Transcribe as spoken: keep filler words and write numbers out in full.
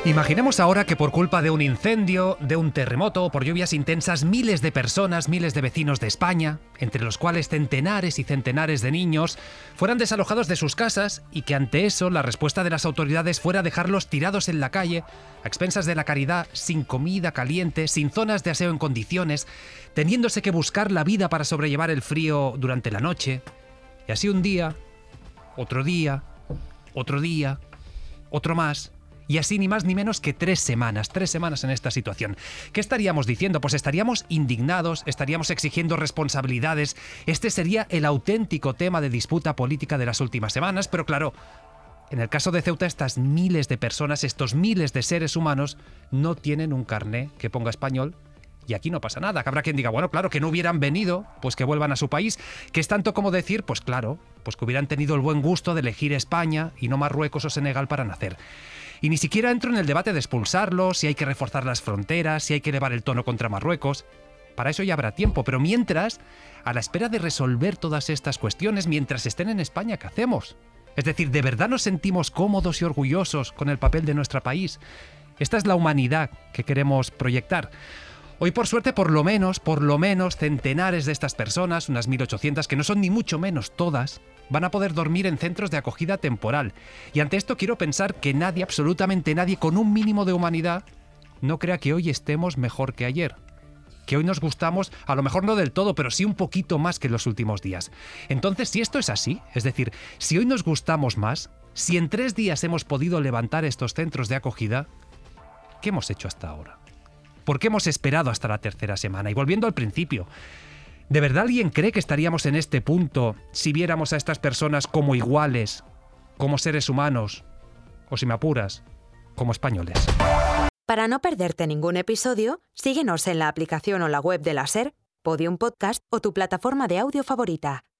Imaginemos ahora que por culpa de un incendio, de un terremoto o por lluvias intensas, miles de personas, miles de vecinos de España, entre los cuales centenares y centenares de niños, fueran desalojados de sus casas y que ante eso la respuesta de las autoridades fuera dejarlos tirados en la calle, a expensas de la caridad, sin comida caliente, sin zonas de aseo en condiciones, teniéndose que buscar la vida para sobrellevar el frío durante la noche. Y así un día, otro día, otro día, otro más. Y así ni más ni menos que tres semanas, tres semanas en esta situación. ¿Qué estaríamos diciendo? Pues estaríamos indignados, estaríamos exigiendo responsabilidades. Este sería el auténtico tema de disputa política de las últimas semanas, pero claro, en el caso de Ceuta, estas miles de personas, estos miles de seres humanos, no tienen un carné que ponga español. Y aquí no pasa nada, que habrá quien diga, bueno, claro, que no hubieran venido, pues que vuelvan a su país, que es tanto como decir, pues claro, pues que hubieran tenido el buen gusto de elegir España y no Marruecos o Senegal para nacer. Y ni siquiera entro en el debate de expulsarlos, si hay que reforzar las fronteras, si hay que elevar el tono contra Marruecos. Para eso ya habrá tiempo, pero mientras, a la espera de resolver todas estas cuestiones, mientras estén en España, ¿qué hacemos? Es decir, ¿de verdad nos sentimos cómodos y orgullosos con el papel de nuestro país? Esta es la humanidad que queremos proyectar. Hoy, por suerte, por lo menos, por lo menos, centenares de estas personas, unas mil ochocientas, que no son ni mucho menos todas, van a poder dormir en centros de acogida temporal. Y ante esto quiero pensar que nadie, absolutamente nadie, con un mínimo de humanidad, no crea que hoy estemos mejor que ayer. Que hoy nos gustamos, a lo mejor no del todo, pero sí un poquito más que en los últimos días. Entonces, si esto es así, es decir, si hoy nos gustamos más, si en tres días hemos podido levantar estos centros de acogida, ¿qué hemos hecho hasta ahora? ¿Por qué hemos esperado hasta la tercera semana? Y volviendo al principio, ¿de verdad alguien cree que estaríamos en este punto si viéramos a estas personas como iguales, como seres humanos, o si me apuras, como españoles? Para no perderte ningún episodio, síguenos en la aplicación o la web de la SER, Podium Podcast o tu plataforma de audio favorita.